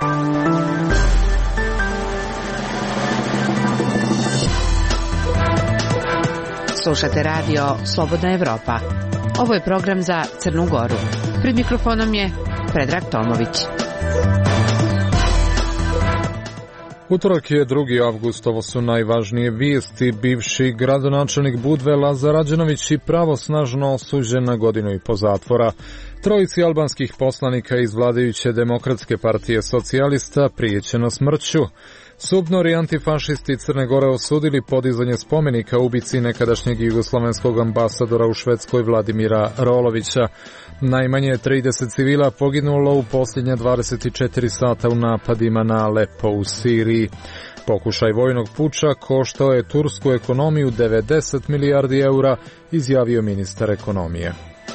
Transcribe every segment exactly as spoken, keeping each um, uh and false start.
Slušate radio Slobodna Evropa. Ovo je program za Crnu Goru. Pred mikrofonom je Predrag Tomović. Utorak je drugi avgust, ovo su najvažnije vijesti. Bivši gradonačelnik Budve Lazar Rađenović i pravosnažno osuđen na godinu i po zatvora. Trojici albanskih poslanika iz vladajuće Demokratske partije socijalista prijećeno smrću. Subnori antifašisti Crne Gore osudili podizanje spomenika ubici nekadašnjeg jugoslovenskog ambasadora u Švedskoj Vladimira Rolovića. Najmanje trideset civila poginulo u posljednja dvadeset četiri sata u napadima na Alepo u Siriji. Pokušaj vojnog puča koštao je tursku ekonomiju devedeset milijardi eura, izjavio ministar ekonomije.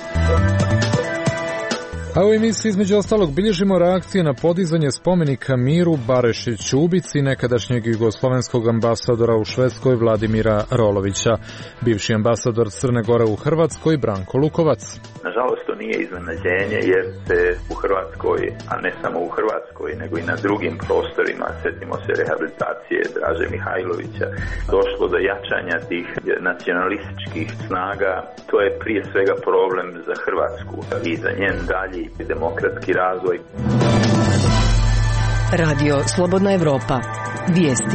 A u emisiji između ostalog bilježimo reakcije na podizanje spomenika Miru Barešiću, ubici nekadašnjeg jugoslovenskog ambasadora u Švedskoj Vladimira Rolovića. Bivši ambasador Crne Gore u Hrvatskoj Branko Lukovac. Nažalost, to nije iznenađenje jer se u Hrvatskoj, a ne samo u Hrvatskoj, nego i na drugim prostorima, sjetimo se rehabilitacije Draže Mihajlovića, došlo do jačanja tih nacionalističkih snaga. To je prije svega problem za Hrvatsku i za njen dalji demokratski razvoj. Radio Slobodna Evropa. Vijesti.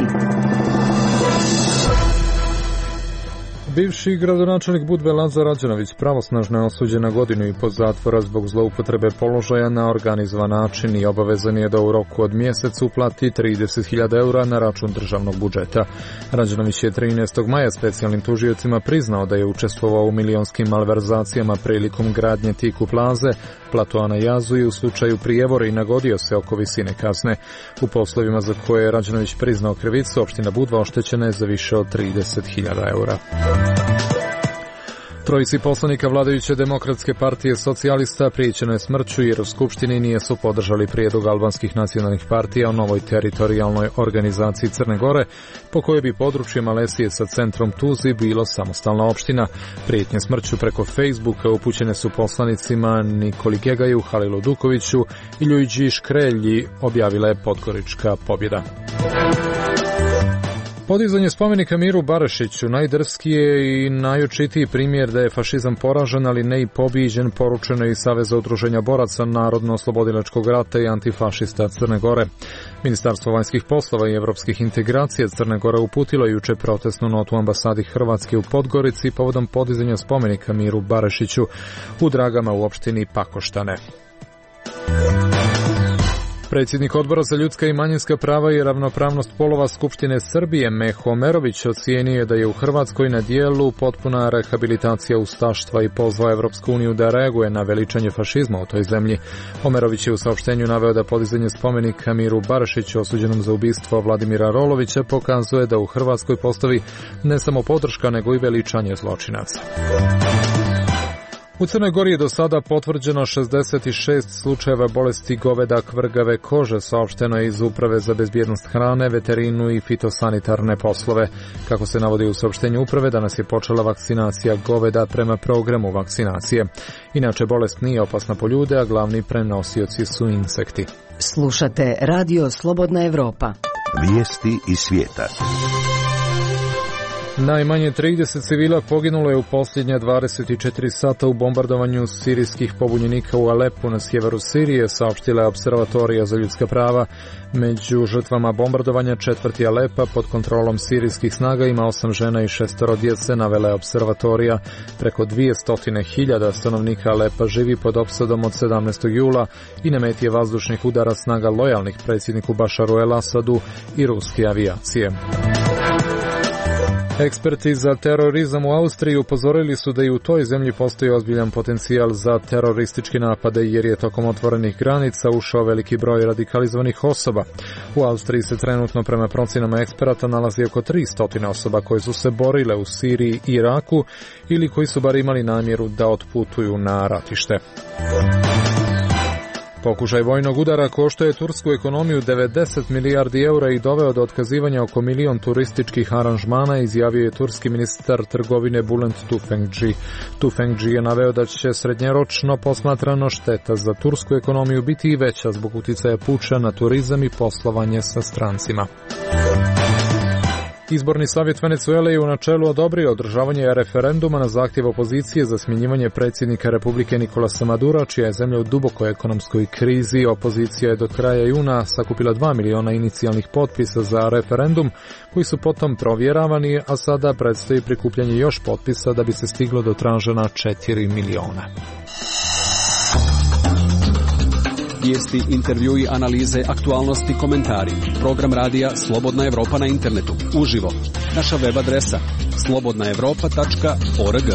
Bivši gradonačelnik Budve Lazar Rađenović pravosnažno je osuđen na godinu i po zatvora zbog zloupotrebe položaja na organizovan način i obavezan je da u roku od mjesec uplati trideset hiljada eura na račun državnog budžeta. Rađenović je trinaestog maja specijalnim tužiocima priznao da je učestvovao u milionskim malverzacijama prilikom gradnje Tiku plaze, platoa na Jazu i u slučaju prijevora i nagodio se oko visine kazne. U poslovima za koje je Rađenović priznao krivicu, opština Budva oštećena je za više od trideset hiljada eura. Trojici poslanika vladajuće Demokratske partije socijalista prijećeno je smrću jer u Skupštini nisu podržali prijedlog albanskih nacionalnih partija o novoj teritorijalnoj organizaciji Crne Gore, po kojoj bi područje Malesije sa centrom Tuzi bilo samostalna opština. Prijetnje smrću preko Facebooka upućene su poslanicima Nikoli Gegaju, Halilu Dukoviću i Ljujiđi Škrelji, objavila je Podgorička pobjeda. Podizanje spomenika Miru Barešiću najdrskiji je i najočitiji primjer da je fašizam poražen, ali ne i pobijeđen, poručeno je iz Saveza udruženja boraca Narodno-oslobodilačkog rata i antifašista Crne Gore. Ministarstvo vanjskih poslova i evropskih integracija Crne Gore uputilo juče protestnu notu ambasadi Hrvatske u Podgorici povodom podizanja spomenika Miru Barešiću u Dragama u opštini Pakoštane. Predsjednik Odbora za ljudska i manjinska prava i ravnopravnost polova Skupštine Srbije Meho Omerović ocijenio je da je u Hrvatskoj na dijelu potpuna rehabilitacija ustaštva i pozvao Evropsku uniju da reaguje na veličanje fašizma u toj zemlji. Omerović je u saopštenju naveo da podizanje spomenika Miru Barešiću osuđenom za ubistvo Vladimira Rolovića pokazuje da u Hrvatskoj postoji ne samo podrška nego i veličanje zločinaca. U Crnoj Gori je do sada potvrđeno šezdeset šest slučajeva bolesti goveda kvrgave kože, saopšteno je iz Uprave za bezbjednost hrane, veterinu i fitosanitarne poslove. Kako se navodi u saopštenju uprave, danas je počela vakcinacija goveda prema programu vakcinacije. Inače, bolest nije opasna po ljude, a glavni prenosioci su insekti. Slušate Radio Slobodna Evropa. Vijesti iz svijeta. Najmanje trideset civila poginulo je u posljednja dvadeset četiri sata u bombardovanju sirijskih pobunjenika u Alepu na sjeveru Sirije, saopštila je Observatorija za ljudska prava. Među žrtvama bombardovanja četvrti Alepa pod kontrolom sirijskih snaga ima osam žena i šestoro djece, navela je Observatorija. Preko dvjesto hiljada stanovnika Alepa živi pod opsadom od sedamnaestog jula i na meti je vazdušnih udara snaga lojalnih predsjedniku Bašaru el-Asadu i ruske avijacije. Eksperti za terorizam u Austriji upozorili su da i u toj zemlji postoji ozbiljan potencijal za teroristički napade jer je tokom otvorenih granica ušao veliki broj radikalizovanih osoba. U Austriji se trenutno prema procjenama eksperata nalazi oko tristo osoba koje su se borile u Siriji i Iraku ili koji su bar imali namjeru da otputuju na ratište. Pokušaj vojnog udara koštao je tursku ekonomiju devedeset milijardi eura i doveo do otkazivanja oko milion turističkih aranžmana, izjavio je turski ministar trgovine Bülent Tufekci. Tufekci je naveo da će srednjeročno posmatrano šteta za tursku ekonomiju biti i veća zbog uticaja puča na turizam i poslovanje sa strancima. Izborni savjet Venezuele je u načelu odobrio održavanje referenduma na zahtjev opozicije za smjenjivanje predsjednika Republike Nicolasa Madura, čija je zemlja u dubokoj ekonomskoj krizi. Opozicija je do kraja juna sakupila dva miliona inicijalnih potpisa za referendum, koji su potom provjeravani, a sada predstoji prikupljanje još potpisa da bi se stiglo do tražena četiri miliona. Vijesti, intervjui, analize, aktualnosti, komentari. Program radija Slobodna Evropa na internetu. Uživo. Naša web adresa slobodna evropa tačka org.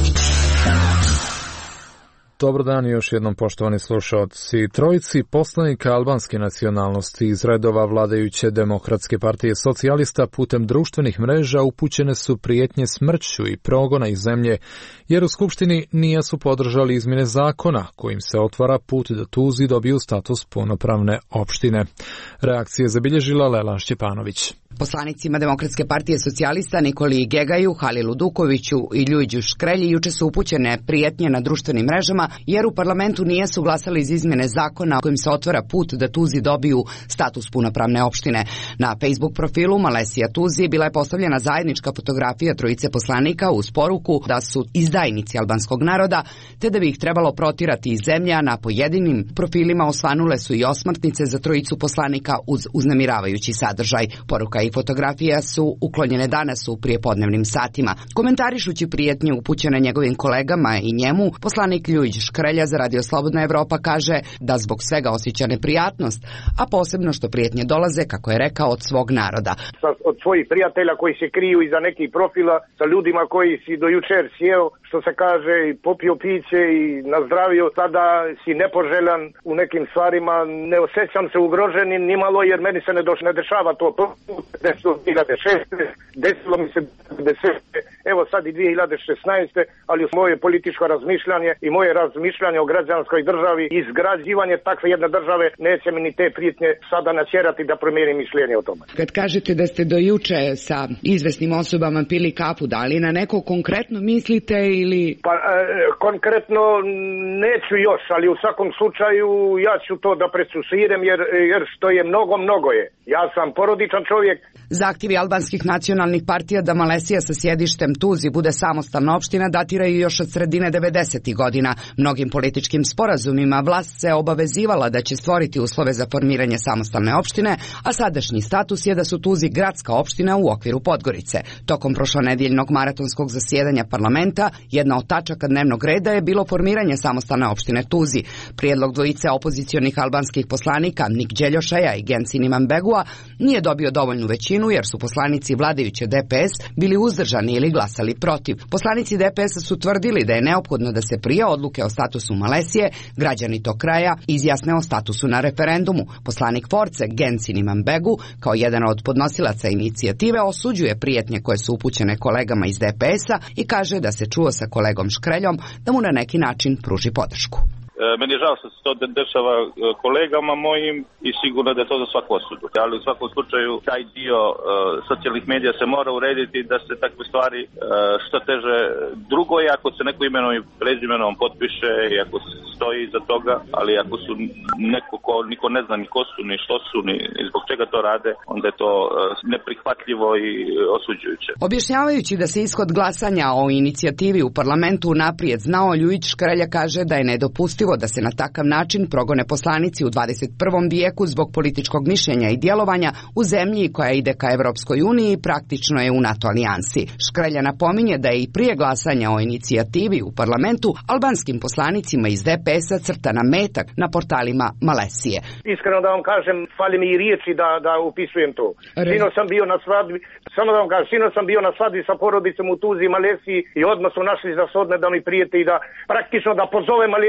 Dobar dan i još jednom, poštovani slušalci. Trojici poslanika albanske nacionalnosti iz redova vladajuće Demokratske partije socijalista putem društvenih mreža upućene su prijetnje smrću i progona iz zemlje, jer u Skupštini nisu podržali izmjene zakona kojim se otvara put da Tuzi dobiju status punopravne opštine. Reakcije je zabilježila Lela Šćepanović. Poslanicima Demokratske partije socijalista Nikoli Gegaju, Halilu Dukoviću i Ljuđu Škrelji juče su upućene prijetnje na društvenim mrežama, jer u parlamentu nisu glasali iz izmjene zakona kojim se otvara put da Tuzi dobiju status punopravne opštine. Na Facebook profilu Malesija Tuzi bila je postavljena zajednička fotografija trojice poslanika uz poruku da su izdajnici albanskog naroda, te da bi ih trebalo protirati iz zemlje, a na pojedinim profilima osvanule su i osmrtnice za trojicu poslanika uz uznemiravajući sadržaj. Poruka i fotografija su uklonjene danas u prijepodnevnim satima. Komentarišući prijetnje upućene njegovim kolegama i njemu, poslanik Ljuđ Škrelja za Radio Slobodna Evropa kaže da zbog svega osjeća neprijatnost, a posebno što prijetnje dolaze, kako je rekao, od svog naroda. Od svojih prijatelja koji se kriju iza nekih profila, sa ljudima koji si do jučer sjeo, što se kaže, i popio piće i nazdravio, sada si nepoželjan u nekim stvarima, ne osjećam se ugroženim nimalo, jer meni se ne, doš, ne dešava to desilo dvije hiljade šeste. desilo mi se desete. Evo sad i dvije hiljade šesnaeste. ali moje političko razmišljanje i moje razmišljanje o građanskoj državi i izgrađivanje takve jedne države neće mi ni te prijetnje sada natjerati da promijenim mišljenje o tome. Kad kažete da ste do juče sa izvesnim osobama pili kafu, da li na neko konkretno mislite ili... Pa e, konkretno neću još, ali u svakom slučaju ja ću to da presuširem, jer, jer što je mnogo, mnogo je. Ja sam porodičan čovjek. Zahtjevi albanskih nacionalnih partija da Malesija sa sjedištem Tuzi bude samostalna opština datiraju još od sredine devedesetih godina. Mnogim političkim sporazumima vlast se obavezivala da će stvoriti uslove za formiranje samostalne opštine, a sadašnji status je da su Tuzi gradska opština u okviru Podgorice. Tokom prošlonedjeljnog maratonskog zasjedanja parlamenta, jedna od tačaka dnevnog reda je bilo formiranje samostalne opštine Tuzi. Prijedlog dvojice opozicionih albanskih poslanika Nik Đeljošaja i Gensin Imanbegua nije dobio dovoljnu većinu, jer su poslanici vladajuće D P S bili uzdržani ili glasali protiv. Poslanici D P S-a su tvrdili da je neophodno da se prije odluke o statusu Malesije građani tog kraja izjasne o statusu na referendumu. Poslanik Force Gensin Imanbegu, kao jedan od podnosilaca inicijative, osuđuje prijetnje koje su upućene kolegama iz D P S-a i kaže da se čuo sa kolegom Škreljom da mu na neki način pruži podršku. Meni je žao što se to dešava kolegama mojim i sigurno da je to za svaku osudu. Ali u svakom slučaju taj dio uh, socijalnih medija se mora urediti da se takve stvari uh, što teže. Drugo je ako se neko imenom i prezimenom potpiše i ako stoji iza toga, ali ako su neko ko niko ne zna ni ko su, ni što su, ni zbog čega to rade, onda je to uh, neprihvatljivo i osuđujuće. Objašnjavajući da se ishod glasanja o inicijativi u parlamentu naprijed znao, Ljujić Škrelja kaže da je nedopustivo da se na takav način progone poslanici u dvadeset prvom vijeku zbog političkog mišljenja i djelovanja u zemlji koja ide ka Evropskoj uniji i praktično je u NATO alijansi. Škrelja napominje da je i prije glasanja o inicijativi u parlamentu albanskim poslanicima iz D P S-a crtana metak na portalima Malesije. Iskreno da vam kažem, fali mi i riječi da, da upisujem to. Sino sam bio na svadbi, samo da vam kažem, sino sam bio na svadbi sa porodicom u Tuzi i Malesiji i odmah su našli za sodne da mi prijete i da praktično da pozove Malesiju da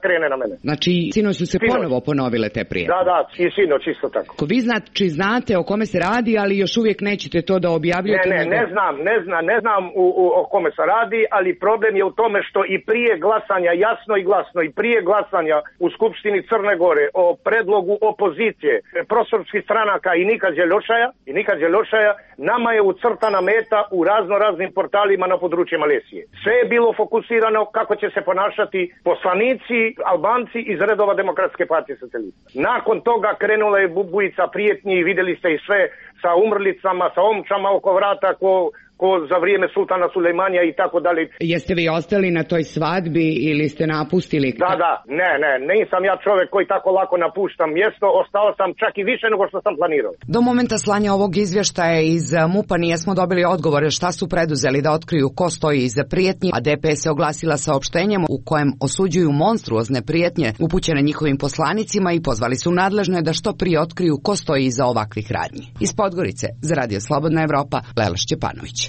krene na mene. Znači, sinoć su se Sinoć. ponovo ponovile te prijetnje. Da, da, i sinoć isto tako. Ko vi znači znate o kome se radi, ali još uvijek nećete to da objavljujete. Ne, ne, nego... ne znam, ne znam, ne znam u, u, o kome se radi, ali problem je u tome što i prije glasanja, jasno i glasno, i prije glasanja u Skupštini Crne Gore o predlogu opozicije, prosrpskih stranaka i Nika Đeljošaja, i Nika Đeljošaja, nama je ucrtana meta u razno raznim portalima na području Malezije. Sve je bilo fokusirano kako će se ponašati poslanici, Albanci iz redova Demokratske partije socijalista. Nakon toga krenula je bujica prijetnji i vidjeli ste i sve sa umrlicama, sa omčama oko vrata ko, ko za vrijeme sultana Sulejmanija i tako dalje. Jeste vi ostali na toj svadbi ili ste napustili? Da, da, ne, ne, nisam ja čovjek koji tako lako napuštam mjesto, ostao sam čak i više nego što sam planirao. Do momenta slanja ovog izvještaja iz MUP-a nijesmo dobili odgovore šta su preduzeli da otkriju ko stoji iza prijetnji, a D P S se oglasila saopštenjem u kojem osuđuju monstruozne prijetnje upućene njihovim poslanicima i pozvali su nadležne da što prije otkriju ko stoji iza ovakvih radnji. Iz Podgorice, za Radio Slobodna Evropa, Lela Šćepanović.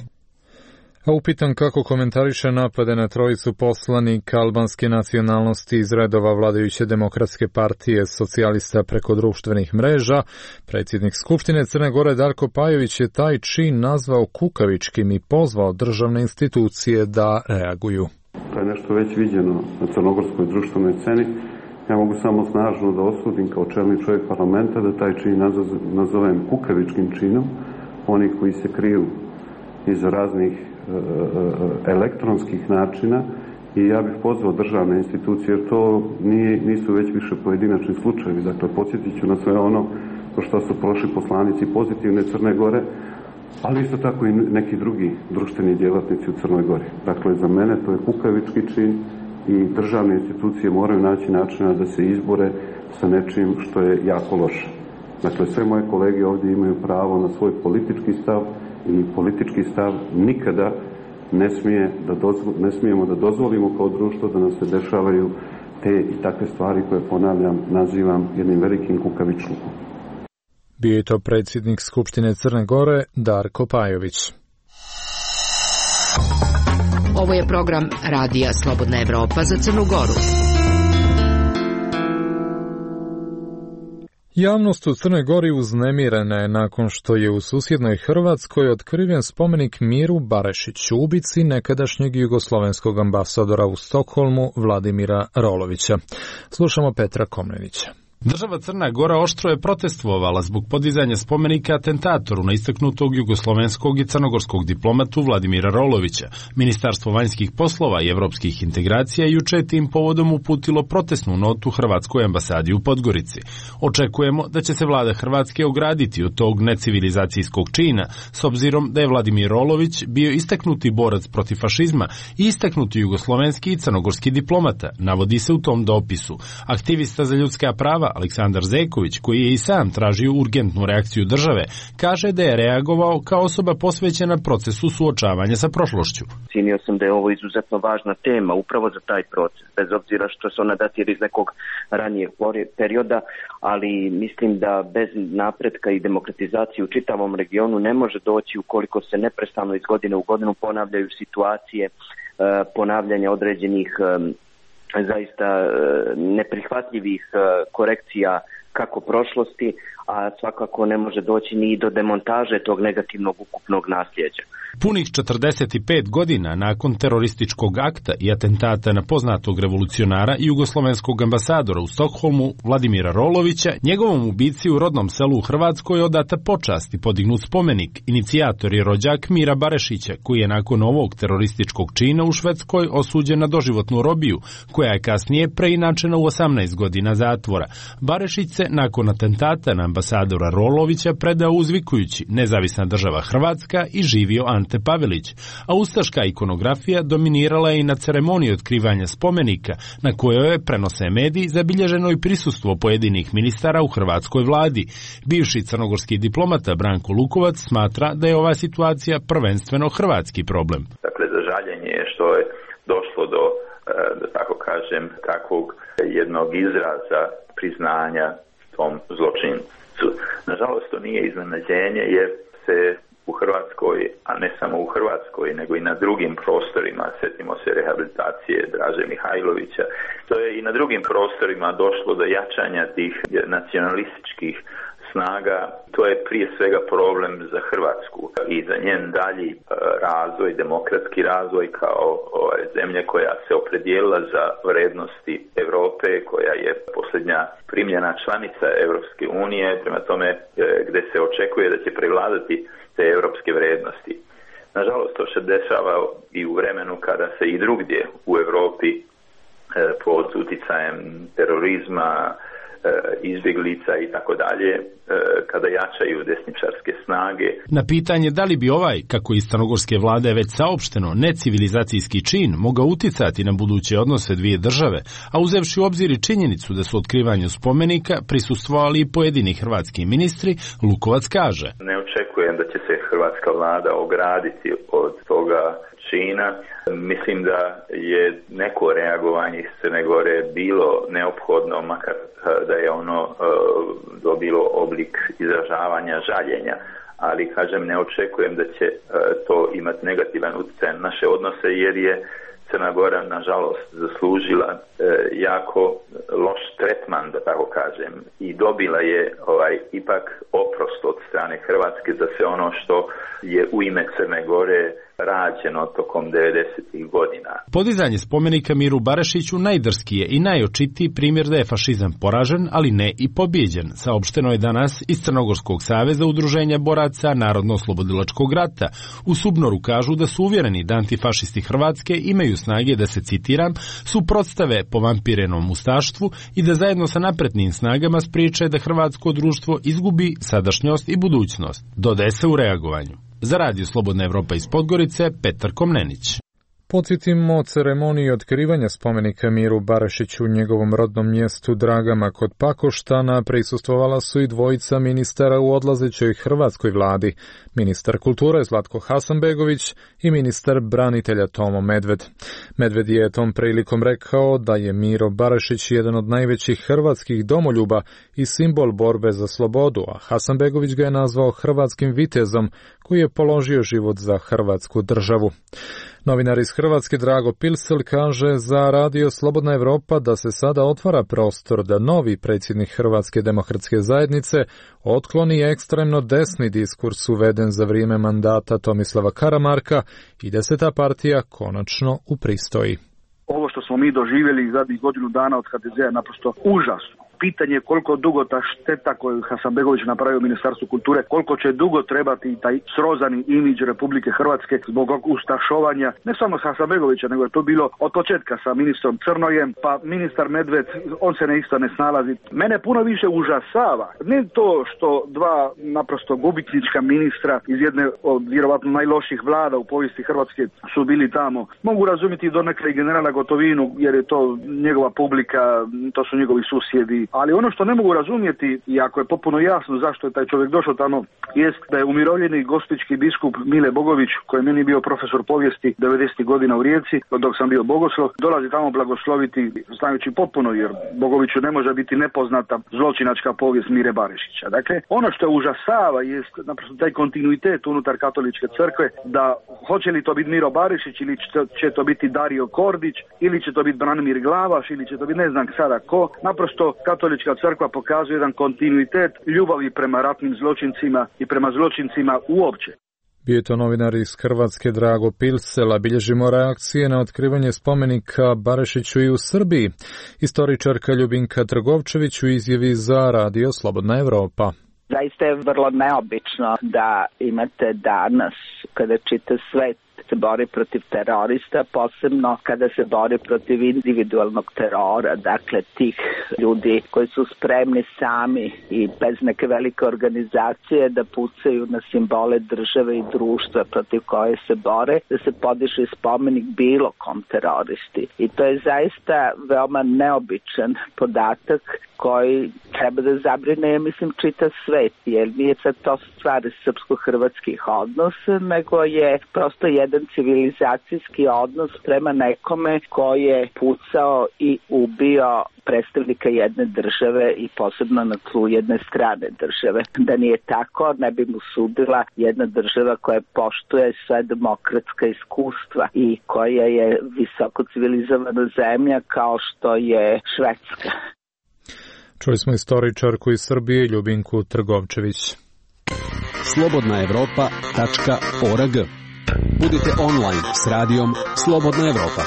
A upitan kako komentariše napade na trojicu poslanika albanske nacionalnosti iz redova vladajuće Demokratske partije socijalista preko društvenih mreža, predsjednik Skupštine Crne Gore Darko Pajović je taj čin nazvao kukavičkim i pozvao državne institucije da reaguju. To je nešto već viđeno na crnogorskoj društvenoj sceni. Ja mogu samo snažno da osudim kao čelni čovjek parlamenta da taj čin nazovem kukavičkim činom. Oni koji se kriju iz raznih elektronskih načina i ja bih pozvao državne institucije jer to nije, nisu već više pojedinačni slučajevi. Dakle, podsjetit ću na sve ono što su prošli poslanici pozitivne Crne Gore, ali isto tako i neki drugi društveni djelatnici u Crnoj Gori. Dakle, za mene to je kukavički čin i državne institucije moraju naći načina da se izbore sa nečim što je jako loše. Dakle, sve moje kolege ovdje imaju pravo na svoj politički stav i politički stav nikada ne, smije da dozvo, ne smijemo da dozvolimo kao društvo da nam se dešavaju te i takve stvari koje, ponavljam, nazivam jednim velikim kukavičlukom. Bio je to predsjednik Skupštine Crne Gore Darko Pajović. Ovo je program Radija Slobodna Evropa za Crnu Goru. Javnost u Crnoj Gori uznemirena je nakon što je u susjednoj Hrvatskoj otkriven spomenik Miru Barešiću, ubici nekadašnjeg jugoslovenskog ambasadora u Stokholmu Vladimira Rolovića. Slušamo Petra Komnenića. Država Crna Gora oštro je protestvovala zbog podizanja spomenika atentatoru na istaknutog jugoslovenskog i crnogorskog diplomatu Vladimira Rolovića. Ministarstvo vanjskih poslova i evropskih integracija juče je tim povodom uputilo protestnu notu Hrvatskoj ambasadi u Podgorici. Očekujemo da će se vlada Hrvatske ograditi od tog necivilizacijskog čina, s obzirom da je Vladimir Rolović bio istaknuti borac protiv fašizma i istaknuti jugoslovenski i crnogorski diplomata, navodi se u tom dopisu. Aktivista za ljudska prava Aleksandar Zeković, koji je i sam tražio urgentnu reakciju države, kaže da je reagovao kao osoba posvećena procesu suočavanja sa prošlošću. Cijenio sam da je ovo izuzetno važna tema upravo za taj proces, bez obzira što se ona datira iz nekog ranijeg perioda, ali mislim da bez napretka i demokratizacije u čitavom regionu ne može doći ukoliko se neprestano iz godine u godinu ponavljaju situacije ponavljanja određenih zaista neprihvatljivih korekcija kako prošlosti, a svakako ne može doći ni do demontaže tog negativnog ukupnog nasljeđa. Punih četrdeset pet godina nakon terorističkog akta i atentata na poznatog revolucionara i jugoslovenskog ambasadora u Stokholmu Vladimira Rolovića, njegovom ubici u rodnom selu u Hrvatskoj je odata počast i podignut spomenik. Inicijator je rođak Mira Barešića, koji je nakon ovog terorističkog čina u Švedskoj osuđen na doživotnu robiju, koja je kasnije preinačena u osamnaest godina zatvora. Barešić se nakon atentata na ambasadora Rolovića predao uzvikujući nezavisna država Hrvatska i živio Ante Pavelić, a ustaška ikonografija dominirala je i na ceremoniji otkrivanja spomenika, na kojoj je, prenose mediji, zabilježeno i prisustvo pojedinih ministara u hrvatskoj vladi. Bivši crnogorski diplomata Branko Lukovac smatra da je ova situacija prvenstveno hrvatski problem. Dakle, za žaljenje je što je došlo do, da tako kažem, takvog jednog izraza priznanja tom zločincu. Nažalost, to nije iznenađenje jer se u Hrvatskoj, a ne samo u Hrvatskoj, nego i na drugim prostorima, sjetimo se rehabilitacije Draže Mihajlovića, to je i na drugim prostorima došlo do jačanja tih nacionalističkih snaga. To je prije svega problem za Hrvatsku i za njen dalji razvoj, demokratski razvoj kao ovaj, zemlje koja se opredijelila za vrednosti Europe, koja je posljednja primljena članica Europske unije, prema tome gdje se očekuje da će prevladati te europske vrednosti. Nažalost, to se dešava i u vremenu kada se i drugdje u Europi pod utjecajem terorizma, izbjeglica i tako dalje, kada jačaju desničarske snage. Na pitanje da li bi ovaj, kako iz crnogorske vlade već saopšteno, necivilizacijski čin mogao uticati na buduće odnose dvije države, a uzevši u obzir i činjenicu da su otkrivanju spomenika prisustvovali i pojedini hrvatski ministri, Lukovac kaže: Ne očekujem da će se hrvatska vlada ograditi od toga čina. Mislim da je neko reagovanje iz Crne Gore bilo neophodno, makar da je ono uh, dobilo oblik izražavanja žaljenja, ali kažem ne očekujem da će uh, to imati negativan utjecaj na naše odnose, jer je Crna Gora nažalost zaslužila uh, jako loš tretman, da tako kažem, i dobila je ovaj ipak oprost od strane Hrvatske za sve ono što je u ime Crne Gore rađeno tokom devedesetih godina. Podizanje spomenika Miru Barišiću najdrski je i najočitiji primjer da je fašizam poražen, ali ne i pobjeđen, saopšteno je danas iz Crnogorskog saveza udruženja boraca Narodno-oslobodilačkog rata. U Subnoru kažu da su uvjereni da antifašisti Hrvatske imaju snage da se, citiram, suprotstave povampirenom ustaštvu i da zajedno sa naprednim snagama spriječe da hrvatsko društvo izgubi sadašnjost i budućnost. Dodaje se u reagovanju. Za Radio Slobodna Evropa iz Podgorice, Petar Komnenić. Podsjetimo ceremoniji otkrivanja spomenika Miru Barišiću u njegovom rodnom mjestu Dragama kod Pakoštana prisustvovala su i dvojica ministara u odlazećoj hrvatskoj vladi, ministar kulture Zlatko Hasanbegović i ministar branitelja Tomo Medved. Medved je tom prilikom rekao da je Miro Barišić jedan od najvećih hrvatskih domoljuba i simbol borbe za slobodu, a Hasanbegović ga je nazvao hrvatskim vitezom koji je položio život za hrvatsku državu. Novinar iz Hrvatske Drago Pilsel kaže za Radio Slobodna Evropa da se sada otvara prostor da novi predsjednik Hrvatske demokratske zajednice otkloni ekstremno desni diskurs uveden za vrijeme mandata Tomislava Karamarka i da se ta partija konačno upristoji. Ovo što smo mi doživjeli zadnjih godinu dana od H D Z-a je naprosto užasno. Pitanje je koliko dugo ta šteta koju je Hasanbegović napravio u Ministarstvu kulture, koliko će dugo trebati taj srozani imidž Republike Hrvatske zbog ustašovanja, ne samo Hasanbegovića, nego je to bilo od početka sa ministrom Crnojem, pa ministar Medved, on se ne isto ne snalazi. Mene puno više užasava, ne to što dva naprosto gubitnička ministra iz jedne od vjerovatno najloših vlada u povijesti Hrvatske su bili tamo. Mogu razumjeti donekle i generala Gotovinu, jer je to njegova publika, to su njegovi susjedi. Ali ono što ne mogu razumjeti, i ako je potpuno jasno zašto je taj čovjek došao tamo, jest da je umirovljeni gospićki biskup Mile Bogović, koji je meni bio profesor povijesti devedesetih godina u Rijeci, dok sam bio bogoslov, dolazi tamo blagosloviti, znajući potpuno, jer Bogoviću ne može biti nepoznata zločinačka povijest Mire Barišića. Dakle, ono što je užasava jest naprosto taj kontinuitet unutar katoličke crkve, da hoće li to biti Miro Barišić ili će to biti Dario Kordić, ili će to biti Branimir Glavaš, ili će to biti ne znam sada ko, naprosto katolička crkva pokazuje jedan kontinuitet ljubavi prema ratnim zločincima i prema zločincima uopće. Bio je to novinar iz Hrvatske Drago Pilsela. Bilježimo reakcije na otkrivanje spomenika Barišiću i u Srbiji. Istoričarka Ljubinka Trgovčević u izjavi za Radio Slobodna Evropa. Zaista je vrlo neobično da imate danas, kada čita svet se bori protiv terorista, posebno kada se bori protiv individualnog terora, dakle tih ljudi koji su spremni sami i bez neke velike organizacije da pucaju na simbole države i društva protiv koje se bore, da se podiže spomenik bilo kom teroristi. I to je zaista veoma neobičan podatak koji treba da zabrine, mislim, čita svet, jer nije sad to stvar srpsko-hrvatskih odnosa, nego je prosto jedna jedan civilizacijski odnos prema nekome koji je pucao i ubio predstavnika jedne države i posebno na tlu jedne strane države. Da nije tako, ne bi mu sudila jedna država koja poštuje sve demokratska iskustva i koja je visoko civilizovana zemlja kao što je Švedska. Čuli smo istoričarku iz Srbije Ljubinku Trgovčević. slobodna evropa tačka org. Budite online s radijom Slobodna Evropa.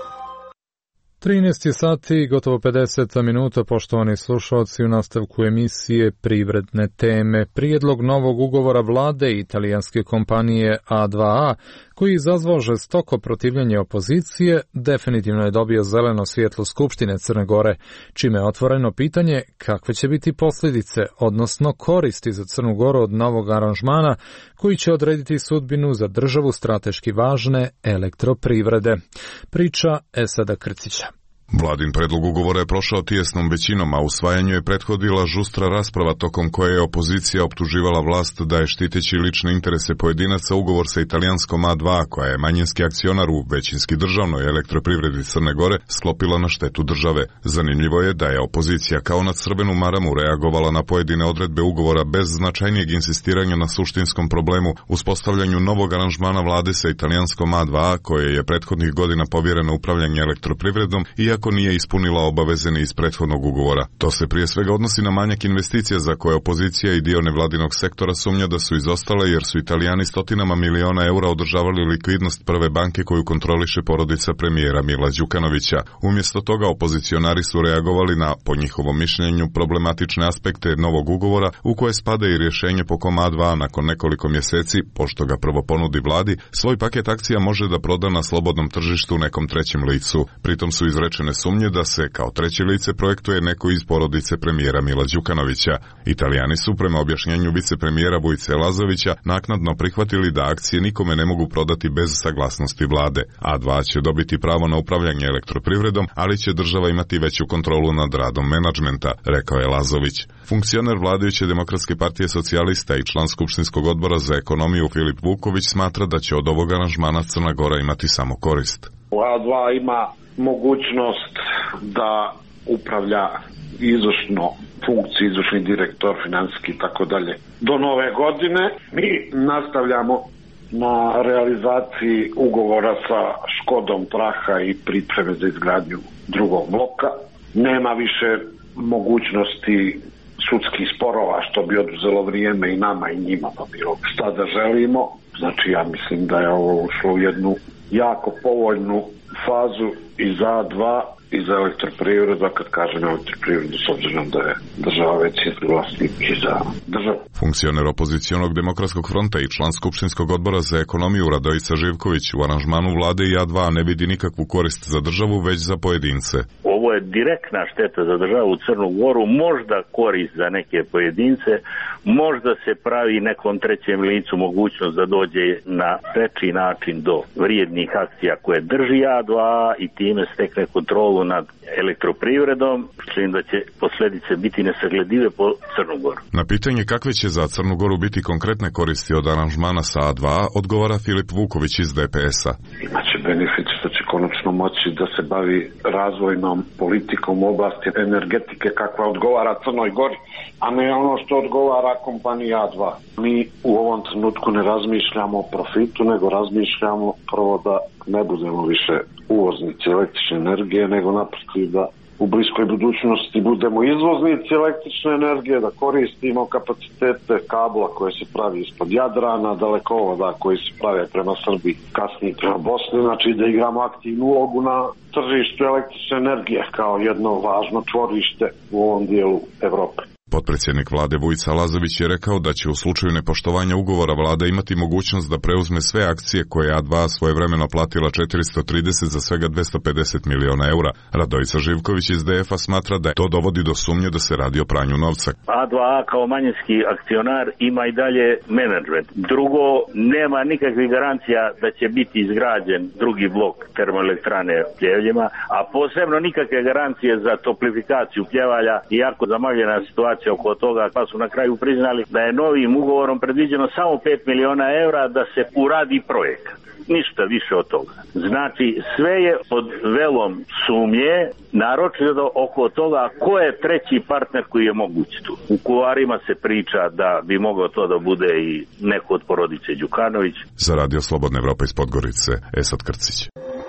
trinaest sati i gotovo pedeset minuta, poštovani slušalci, u nastavku emisije Privredne teme. Prijedlog novog ugovora vlade i italijanske kompanije A dva A, koji izazvao žestoko protivljenje opozicije, definitivno je dobio zeleno svjetlo Skupštine Crne Gore, čime je otvoreno pitanje kakve će biti posljedice, odnosno koristi za Crnu Goru od novog aranžmana koji će odrediti sudbinu za državu strateški važne elektroprivrede. Priča Esada Krcića. Vladin predlog ugovora je prošao tijesnom većinom, a usvajanju je prethodila žustra rasprava tokom koje je opozicija optuživala vlast da je štiteći lične interese pojedinaca ugovor sa italijanskom A dva, koja je manjinski akcionar u većinski državnoj elektroprivredi Crne Gore, sklopila na štetu države. Zanimljivo je da je opozicija kao na crvenu maramu reagovala na pojedine odredbe ugovora bez značajnijeg insistiranja na suštinskom problemu uspostavljanju novog aranžmana vlade sa italijanskom A dva, koje je prethodnih godina povjereno upravljanje elektroprivredom i ako nije ispunila obavezene iz prethodnog ugovora. To se prije svega odnosi na manjak investicija za koje opozicija i dio nevladinog sektora sumnja da su izostale jer su Italijani stotinama miliona eura održavali likvidnost prve banke koju kontroliše porodica premijera Mila Đukanovića. Umjesto toga opozicionari su reagovali na, po njihovom mišljenju, problematične aspekte novog ugovora u koje spada i rješenje po kom A dva nakon nekoliko mjeseci, pošto ga prvo ponudi vladi, svoj paket akcija može da proda na slobodnom tržištu nekom trećem licu. Pritom su izrečene sumnje da se kao treće lice projektuje neko iz porodice premijera Mila Đukanovića. Italijani su prema objašnjenju vicepremijera Vujice Lazovića naknadno prihvatili da akcije nikome ne mogu prodati bez saglasnosti vlade. A dva će dobiti pravo na upravljanje elektroprivredom, ali će država imati veću kontrolu nad radom menadžmenta, rekao je Lazović. Funkcioner vladajuće Demokratske partije socijalista i član Skupštinskog odbora za ekonomiju Filip Vuković smatra da će od ovog aranžmana Crna Gora imati samo korist. A dva ima mogućnost da upravlja izvršno funkciju, izvršni direktor, financijski i tako dalje. Do nove godine mi nastavljamo na realizaciji ugovora sa Škodom Praha i pripreme za izgradnju drugog bloka. Nema više mogućnosti sudskih sporova, što bi oduzelo vrijeme i nama i njima, pa bilo šta da želimo. Znači ja mislim da je ovo ušlo u jednu jako povoljnu fazu i za A dva i za elektroprivredu, kad kažem elektroprivredu, s obzirom da je država većinski vlasnik i za državu. Funkcioner opozicionog Demokratskog fronta i član Skupštinskog odbora za ekonomiju Radojica Živković u aranžmanu vlade i A dva ne vidi nikakvu korist za državu, već za pojedince. Ovo je direktna šteta za državu Crnu Goru, možda korist za neke pojedince, možda se pravi nekom trećem licu mogućnost da dođe na veći način do vrijednih akcija koje drži A dva i time stekne kontrolu nad elektroprivredom, mislim da će posljedice biti nesagledive po Crnu Goru. Na pitanje kakve će za Crnu Goru biti konkretne koristi od aranžmana sa A dva, odgovara Filip Vuković iz D P S-a. Imaće benefit što će konačno moći da se bavi razvojnom politikom u oblasti energetike kakva odgovara Crnoj Gori, a ne ono što odgovara kompaniji A dva. Mi u ovom trenutku ne razmišljamo o profitu, nego razmišljamo prvo da ne budemo više uvoznici električne energije, nego naprotiv da u bliskoj budućnosti budemo izvoznici električne energije, da koristimo kapacitete kabla koje se pravi ispod Jadrana, dalekovoda koji se prave prema Srbiji, kasnije prema Bosni, znači da igramo aktivnu ulogu na tržištu električne energije kao jedno važno čvorište u ovom dijelu Evrope. Potpredsjednik vlade Vujica Lazović je rekao da će u slučaju nepoštovanja ugovora vlada imati mogućnost da preuzme sve akcije koje A dva svojevremeno platila četiristo trideset za svega dvesta pedeset miliona eura. Radojica Živković iz D F-a smatra da to dovodi do sumnje da se radi o pranju novca. A dva kao manjinski akcionar ima i dalje menadžment. Drugo, nema nikakvih garancija da će biti izgrađen drugi blok termoelektrane Pljevljima, a posebno nikakve garancije za toplifikaciju Pljevalja, iako zamagljena situacija se oko toga, pa su na kraju priznali da je novim ugovorom predviđeno samo pet miliona evra da se uradi projekat. Ništa više od toga. Znači, sve je pod velom sumnje, naročito oko toga ko je treći partner koji je moguć tu. U kuloarima se priča da bi mogao to da bude i neko od porodice Đukanović. Za Radio Slobodna Evropa iz Podgorice, Esad Krcić.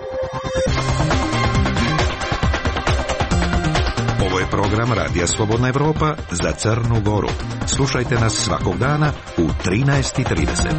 Ovo je program Radija Slobodna Evropa za Crnu Goru. Slušajte nas svakog dana u trinaest i trideset.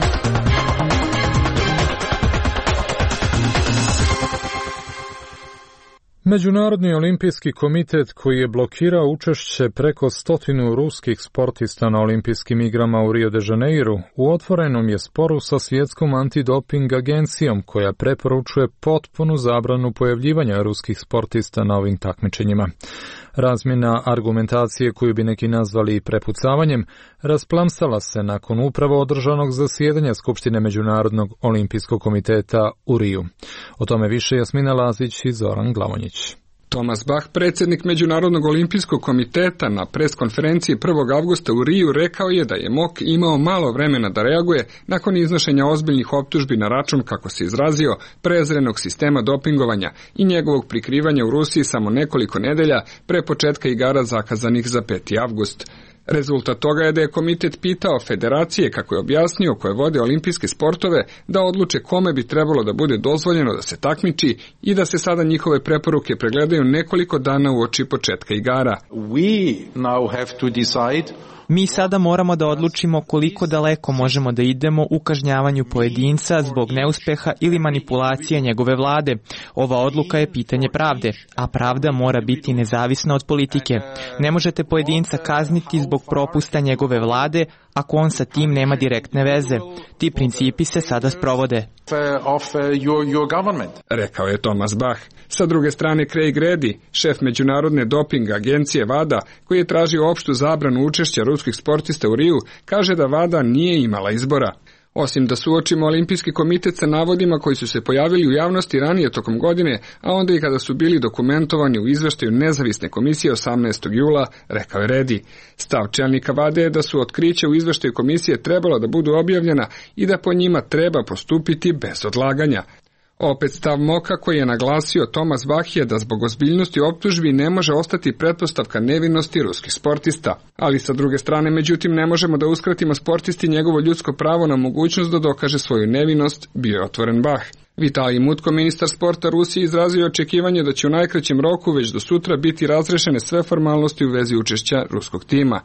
Međunarodni olimpijski komitet koji je blokirao učešće preko stotinu ruskih sportista na olimpijskim igrama u Rio de Janeiru u otvorenom je sporu sa svjetskom antidoping agencijom koja preporučuje potpunu zabranu pojavljivanja ruskih sportista na ovim takmičenjima. Razmjena argumentacije koju bi neki nazvali prepucavanjem rasplamsala se nakon upravo održanog zasjedanja Skupštine Međunarodnog olimpijskog komiteta u Riju. O tome više Jasmina Lazić i Zoran Glavonjić. Thomas Bach, predsjednik Međunarodnog olimpijskog komiteta, na preskonferenciji prvog avgusta u Riju rekao je da je M O K imao malo vremena da reaguje nakon iznošenja ozbiljnih optužbi na račun, kako se izrazio, prezrenog sistema dopingovanja i njegovog prikrivanja u Rusiji samo nekoliko nedelja pre početka igara zakazanih za peti avgust. Rezultat toga je da je komitet pitao federacije, kako je objasnio, koje vode olimpijske sportove, da odluče kome bi trebalo da bude dozvoljeno da se takmiči i da se sada njihove preporuke pregledaju nekoliko dana uoči početka igara. We now have to decide. Mi sada moramo da odlučimo koliko daleko možemo da idemo u kažnjavanju pojedinca zbog neuspeha ili manipulacije njegove vlade. Ova odluka je pitanje pravde, a pravda mora biti nezavisna od politike. Ne možete pojedinca kazniti zbog propusta njegove vlade ako on sa tim nema direktne veze. Ti principi se sada sprovode. Of your, your government. Rekao je Thomas Bach. Sa druge strane, Craig Reddy, šef Međunarodne doping agencije VADA, koji je tražio opštu zabranu učešća ruskih sportista u Riju, kaže da VADA nije imala izbora. Osim da suočimo olimpijski komitet sa navodima koji su se pojavili u javnosti ranije tokom godine, a onda i kada su bili dokumentovani u izveštaju nezavisne komisije osamnaestog jula, rekao je Reddy. Stav čelnika VADE je da su otkrića u izveštaju komisije trebala da budu objavljena i da po njima treba postupiti bez odlaganja. Opet stav M O K-a koji je naglasio Thomas Bach je da zbog ozbiljnosti optužbi ne može ostati pretpostavka nevinosti ruskih sportista. Ali sa druge strane, međutim, ne možemo da uskratimo sportisti njegovo ljudsko pravo na mogućnost da dokaže svoju nevinost, bio je otvoren Bach. Vitalij Mutko, ministar sporta Rusije, izrazio očekivanje da će u najkraćem roku već do sutra biti razrešene sve formalnosti u vezi učešća ruskog tima.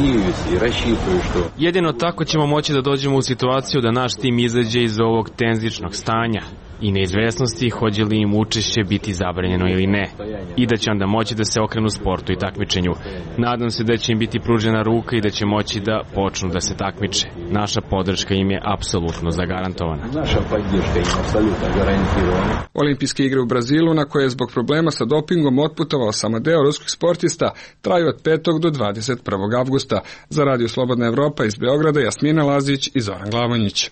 Jedino tako ćemo moći da dođemo u situaciju da naš tim izađe iz ovog tenzičnog stanja i neizvesnosti hoće li im učešće biti zabranjeno ili ne, i da će onda moći da se okrenu sportu i takmičenju. Nadam se da će im biti pružena ruka i da će moći da počnu da se takmiče. Naša podrška im je apsolutno zagarantovana. Naša podrška im je apsolutno garantirana. Olimpijske igre u Brazilu, na koje je zbog problema sa dopingom otputovao samo deo ruskih sportista, traju od petog do dvadeset prvog avgusta. Za Radio Slobodna Evropa iz Beograda, Jasmina Lazić i Zoran Glavonjić.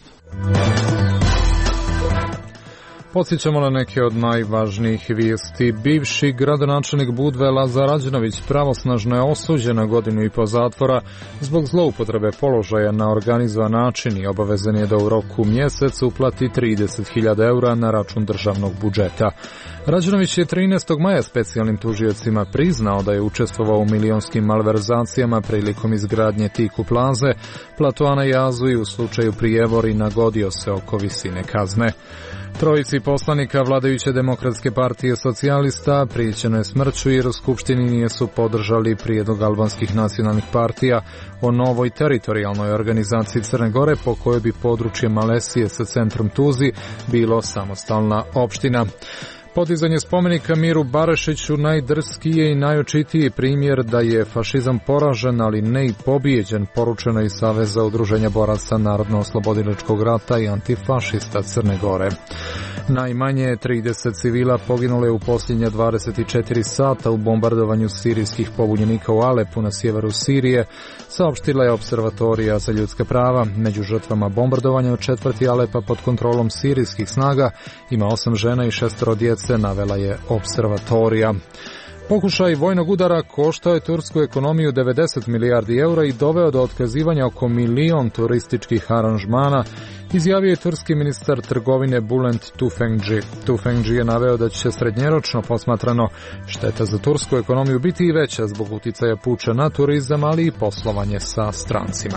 Podsjećamo na neke od najvažnijih vijesti. Bivši gradonačelnik Budve Lazar Rađenović pravosnažno je osuđen na godinu i po zatvora zbog zloupotrebe položaja na organizovan način i obavezan je da u roku mjesec uplati trideset hiljada eura na račun državnog budžeta. Rađenović je trinaestog maja specijalnim tužiocima priznao da je učestvovao u milionskim malverzacijama prilikom izgradnje Tiku plaze, Platoana Jazu i u slučaju Prijevor i nagodio se oko visine kazne. Trojici poslanika vladajuće Demokratske partije socijalista prijećeno je smrću jer u Skupštini nisu podržali prijedlog albanskih nacionalnih partija o novoj teritorijalnoj organizaciji Crne Gore po kojoj bi područje Malesije sa centrom Tuzi bilo samostalna opština. Podizanje spomenika Miru Barešiću najdrskiji je i najočitiji primjer da je fašizam poražen, ali ne i pobijeđen, poručeno iz Saveza udruženja boraca Narodno-oslobodilačkog rata i antifašista Crne Gore. Najmanje trideset civila poginulo je u posljednja dvadeset četiri sata u bombardovanju sirijskih pobunjenika u Alepu na sjeveru Sirije, saopštila je Observatorija za ljudska prava. Među žrtvama bombardovanja u četvrti Alepa pod kontrolom sirijskih snaga ima osam žena i šestero djece, navela je Observatorija. Pokušaj vojnog udara koštao je tursku ekonomiju devedeset milijardi eura i doveo do otkazivanja oko milion turističkih aranžmana, izjavio je turski ministar trgovine Bulent Tufengji. Tufengji je naveo da će srednjeročno posmatrano šteta za tursku ekonomiju biti i veća zbog uticaja puča na turizam, ali i poslovanje sa strancima.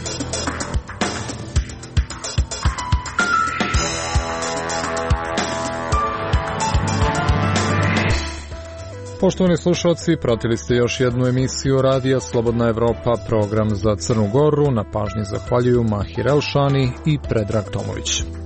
Poštovani slušalci, pratili ste još jednu emisiju Radija Slobodna Evropa, program za Crnu Goru. Na pažnji zahvaljuju Mahir Elšani i Predrag Tomović.